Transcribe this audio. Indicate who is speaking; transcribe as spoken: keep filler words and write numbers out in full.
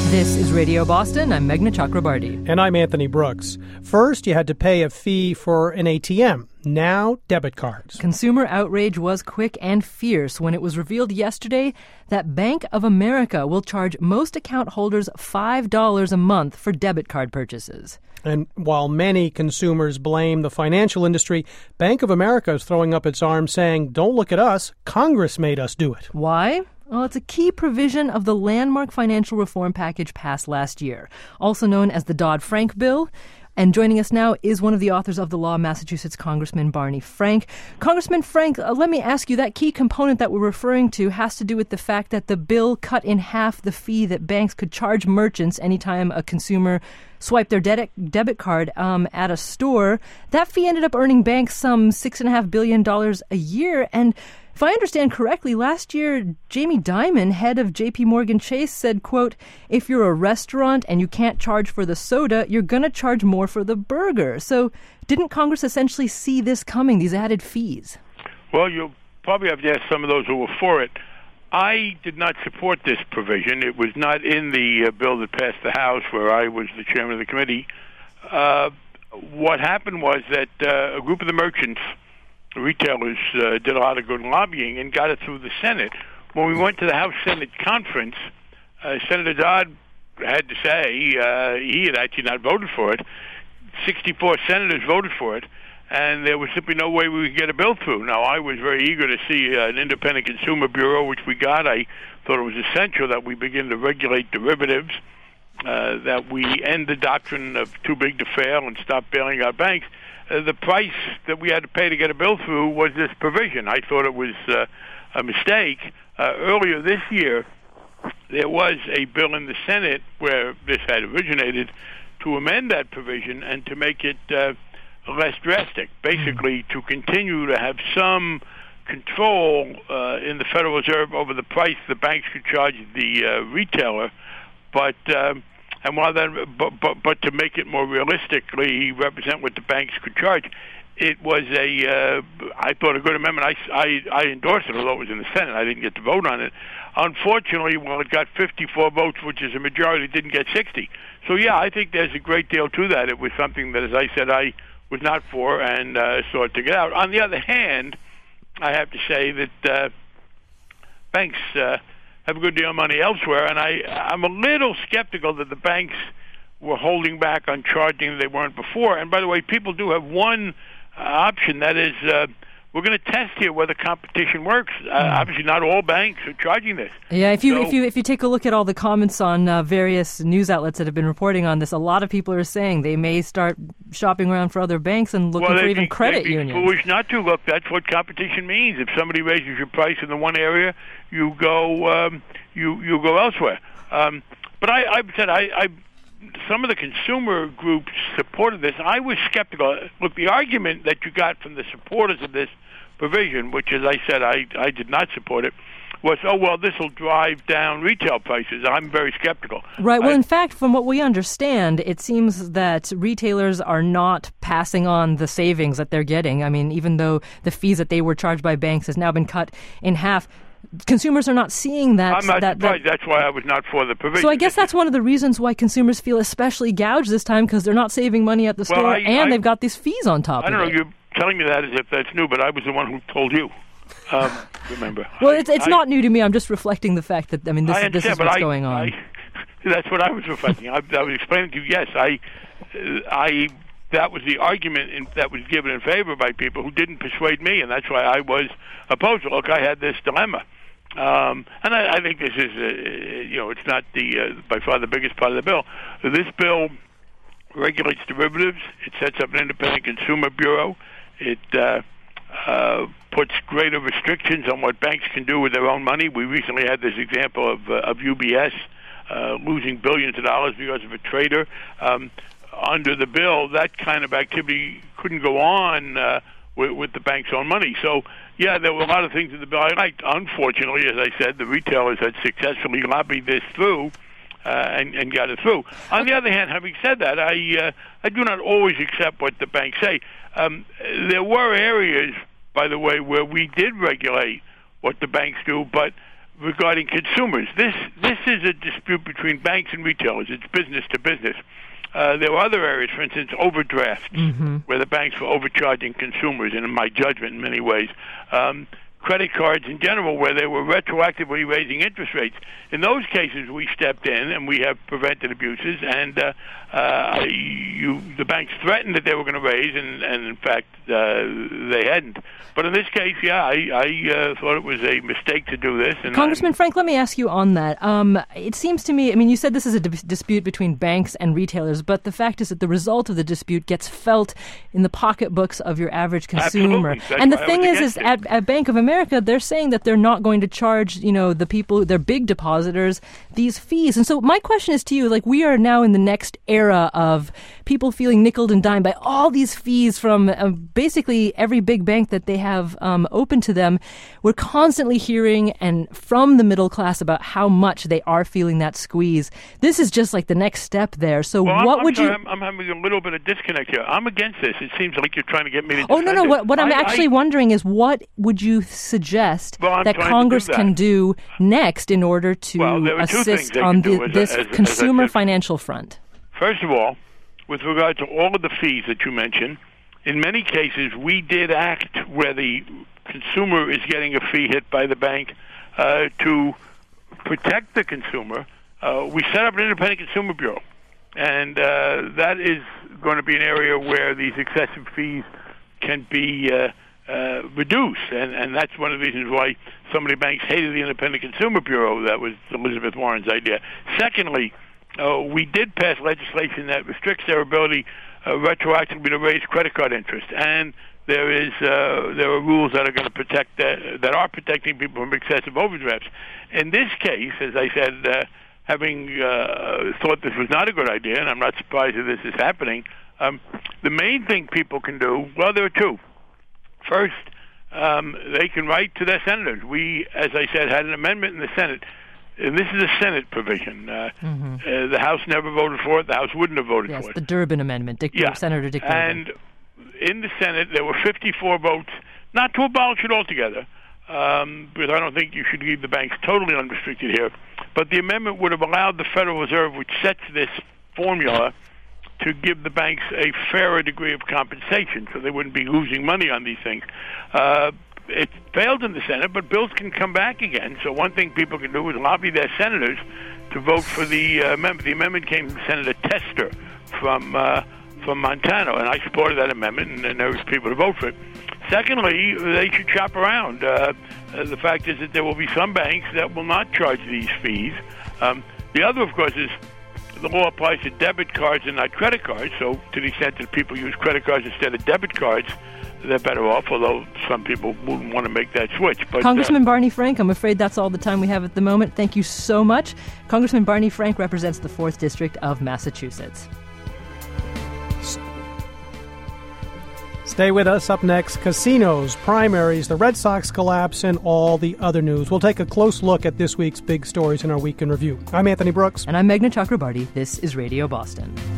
Speaker 1: This is Radio Boston. I'm Meghna Chakrabarti.
Speaker 2: And I'm Anthony Brooks. First, you had to pay a fee for an A T M. Now, debit cards.
Speaker 1: Consumer outrage was quick and fierce when it was revealed yesterday that Bank of America will charge most account holders five dollars a month for debit card purchases.
Speaker 2: And while many consumers blame the financial industry, Bank of America is throwing up its arms saying, don't look at us, Congress made us do it.
Speaker 1: Why? Well, it's a key provision of the landmark financial reform package passed last year, also known as the Dodd-Frank bill. And joining us now is one of the authors of the law, Massachusetts Congressman Barney Frank. Congressman Frank, uh, let me ask you, that key component that we're referring to has to do with the fact that the bill cut in half the fee that banks could charge merchants anytime a consumer swiped their de- debit card um, at a store. That fee ended up earning banks some six point five billion dollars a year. And if I understand correctly, last year, Jamie Dimon, head of J P Morgan Chase, said, quote, if you're a restaurant and you can't charge for the soda, you're going to charge more for the burger. So didn't Congress essentially see this coming, these added fees?
Speaker 3: Well, you'll probably have to ask some of those who were for it. I did not support this provision. It was not in the uh, bill that passed the House, where I was the chairman of the committee. Uh, what happened was that uh, a group of the merchants, retailers, uh, did a lot of good lobbying and got it through the Senate. When we went to the House-Senate conference, uh, Senator Dodd had to say uh, he had actually not voted for it. sixty-four senators voted for it, and there was simply no way we could get a bill through. Now, I was very eager to see uh, an independent consumer bureau, which we got. I thought it was essential that we begin to regulate derivatives, uh, that we end the doctrine of too big to fail and stop bailing out banks. Uh, the price that we had to pay to get a bill through was this provision. I thought it was uh, a mistake. Uh, earlier this year, there was a bill in the Senate where this had originated to amend that provision and to make it uh, less drastic, basically to continue to have some control uh, in the Federal Reserve over the price the banks could charge the uh, retailer, but um, and while that, but, but but to make it more realistically represent what the banks could charge. It was a, uh, I thought, a good amendment. I, I, I endorsed it, although it was in the Senate. I didn't get to vote on it. Unfortunately, while it got fifty-four votes, which is a majority, it didn't get sixty. So, yeah, I think there's a great deal to that. It was something that, as I said, I was not for and uh, sought to get out. On the other hand, I have to say that uh, banks uh, have a good deal of money elsewhere, and I, I'm a little skeptical that the banks were holding back on charging they weren't before. And, by the way, people do have one uh, option, that is, uh, we're going to test here whether competition works. Uh, mm. Obviously, not all banks are charging this.
Speaker 1: Yeah, if you
Speaker 3: so,
Speaker 1: if you if you take a look at all the comments on uh, various news outlets that have been reporting on this, a lot of people are saying they may start shopping around for other banks and looking
Speaker 3: well,
Speaker 1: for even
Speaker 3: be,
Speaker 1: credit
Speaker 3: they'd be
Speaker 1: unions.
Speaker 3: Foolish not to. Look, that's what competition means. If somebody raises your price in the one area, you go um, you you go elsewhere. Um, but I, I said I. I Some of the consumer groups supported this. I was skeptical. Look, the argument that you got from the supporters of this provision, which, as I said, I, I did not support it, was, oh, well, this will drive down retail prices. I'm very skeptical.
Speaker 1: Right. Well,
Speaker 3: I,
Speaker 1: in fact, from what we understand, it seems that retailers are not passing on the savings that they're getting. I mean, even though the fees that they were charged by banks has now been cut in half, consumers are not seeing that.
Speaker 3: I'm not
Speaker 1: that,
Speaker 3: surprised.
Speaker 1: That,
Speaker 3: that's why I was not for the provision.
Speaker 1: So I guess that's one of the reasons why consumers feel especially gouged this time, because they're not saving money at the
Speaker 3: well,
Speaker 1: store,
Speaker 3: I,
Speaker 1: and
Speaker 3: I,
Speaker 1: they've got these fees on top
Speaker 3: I don't
Speaker 1: of
Speaker 3: know.
Speaker 1: it.
Speaker 3: You're telling me that as if that's new, but I was the one who told you. Um, remember?
Speaker 1: Well, it's it's
Speaker 3: I,
Speaker 1: not new to me. I'm just reflecting the fact that, I mean, this,
Speaker 3: I
Speaker 1: this is
Speaker 3: but
Speaker 1: what's
Speaker 3: I,
Speaker 1: going on.
Speaker 3: I, that's what I was reflecting. I, I was explaining to you, yes, I, I, that was the argument in, that was given in favor by people who didn't persuade me, and that's why I was opposed. Look, I had this dilemma. Um, and I, I think this is, uh, you know, it's not the uh, by far the biggest part of the bill. This bill regulates derivatives. It sets up an independent consumer bureau. It uh, uh, puts greater restrictions on what banks can do with their own money. We recently had this example of, uh, of U B S uh, losing billions of dollars because of a trader. Um, under the bill, that kind of activity couldn't go on uh, with, with the bank's own money. So, yeah, there were a lot of things in the bill I liked. Unfortunately, as I said, the retailers had successfully lobbied this through uh, and, and got it through. On the other hand, having said that, I uh, I do not always accept what the banks say. Um, there were areas, by the way, where we did regulate what the banks do, but regarding consumers. This this is a dispute between banks and retailers. It's business to business. Uh, there were other areas, for instance, overdrafts, mm-hmm. where the banks were overcharging consumers, and in my judgment, in many ways. Um, credit cards in general, where they were retroactively raising interest rates. In those cases, we stepped in and we have prevented abuses, and uh, uh, you, the banks threatened that they were going to raise, and, and in fact, uh, they hadn't. But in this case, yeah, I, I uh, thought it was a mistake to do this. And
Speaker 1: Congressman
Speaker 3: I'm,
Speaker 1: Frank, let me ask you on that. Um, it seems to me, I mean, you said this is a d- dispute between banks and retailers, but the fact is that the result of the dispute gets felt in the pocketbooks of your average consumer. And the thing is, is at, at Bank of America, they're saying that they're not going to charge, you know, the people, their big depositors, these fees. And so my question is to you, like, we are now in the next era of people feeling nickeled and dimed by all these fees from uh, basically every big bank that they have um, open to them. We're constantly hearing and from the middle class about how much they are feeling that squeeze. This is just like the next step there. So
Speaker 3: well,
Speaker 1: what
Speaker 3: I'm,
Speaker 1: would
Speaker 3: I'm
Speaker 1: you...
Speaker 3: I'm, I'm having a little bit of disconnect here. I'm against this. It seems like you're trying to get me to
Speaker 1: Oh, no, no.
Speaker 3: it.
Speaker 1: What, what I'm
Speaker 3: I,
Speaker 1: actually
Speaker 3: I,
Speaker 1: wondering is what would you suggest
Speaker 3: well,
Speaker 1: that Congress
Speaker 3: do that.
Speaker 1: can do next in order to
Speaker 3: well,
Speaker 1: assist on the,
Speaker 3: as,
Speaker 1: this
Speaker 3: as,
Speaker 1: consumer
Speaker 3: as
Speaker 1: financial front?
Speaker 3: First of all, with regard to all of the fees that you mentioned, in many cases we did act where the consumer is getting a fee hit by the bank uh, to protect the consumer. Uh, we set up an independent consumer bureau, and uh, that is going to be an area where these excessive fees can be uh, uh, reduced, and, and that's one of the reasons why so many banks hated the independent consumer bureau. That was Elizabeth Warren's idea. Secondly, uh, we did pass legislation that restricts their ability uh, retroactively to raise credit card interest, and there is uh, there are rules that are going to protect that, that are protecting people from excessive overdrafts. In this case, as I said, uh, having uh, thought this was not a good idea, and I'm not surprised that this is happening, um, the main thing people can do, well, there are two. First, um, they can write to their senators. We, as I said, had an amendment in the Senate, and this is a Senate provision. Uh, mm-hmm. uh, the House never voted for it. The House wouldn't have voted
Speaker 1: yes,
Speaker 3: for it.
Speaker 1: Yes, the Durbin Amendment, Dick
Speaker 3: yeah.
Speaker 1: Senator Dick Durbin.
Speaker 3: And in the Senate, there were fifty-four votes, not to abolish it altogether, um, because I don't think you should leave the banks totally unrestricted here, but the amendment would have allowed the Federal Reserve, which sets this formula, to give the banks a fairer degree of compensation so they wouldn't be losing money on these things. Uh, it failed in the Senate, but bills can come back again. So one thing people can do is lobby their senators to vote for the uh, amendment. The amendment came from Senator Tester from uh, from Montana, and I supported that amendment, and, and there was people to vote for it. Secondly, they should shop around. Uh, uh, the fact is that there will be some banks that will not charge these fees. Um, the other, of course, is the law applies to debit cards and not credit cards, so to the extent that people use credit cards instead of debit cards, they're better off, although some people wouldn't want to make that switch. But,
Speaker 1: Congressman
Speaker 3: uh,
Speaker 1: Barney Frank, I'm afraid that's all the time we have at the moment. Thank you so much. Congressman Barney Frank represents the fourth District of Massachusetts.
Speaker 2: Stay with us. Up next, casinos, primaries, the Red Sox collapse, and all the other news. We'll take a close look at this week's big stories in our Week in Review. I'm Anthony Brooks.
Speaker 1: And I'm Meghna Chakrabarty. This is Radio Boston.